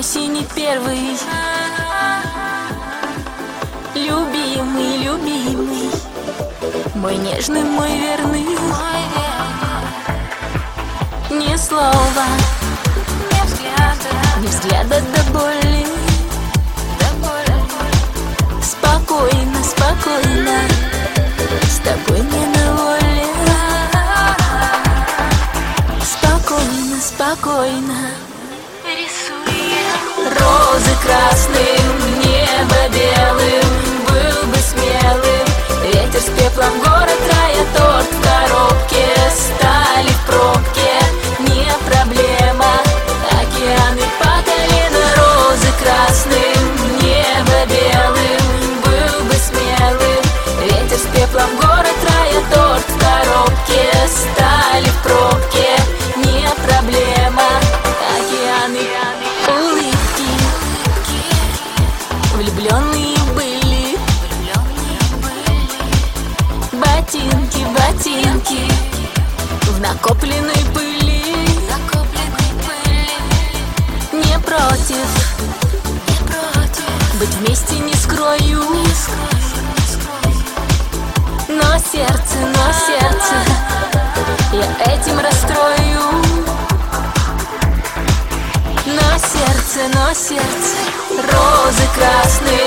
синий первый. Любимый, любимый, мой нежный, мой верный. Ни слова, ни взгляда до боли. Спокойно, спокойно, с тобой не на воле. Спокойно, спокойно. Розы красным, небо белым, был бы смелым. Ветер с пеплом, город рая, торт в коробке, стали в пробке, не проблема. Океаны по колено, розы красным, небо белым, был бы смелым. Ветер с пеплом, город рая, торт в коробке, стали в пробке, не проблема. Океаны, улыбки, влюбленные были. Ботинки, ботинки в накопленной пыли. Не против быть вместе, не скрою. Но сердце я этим расстрою. Но сердце розы красные,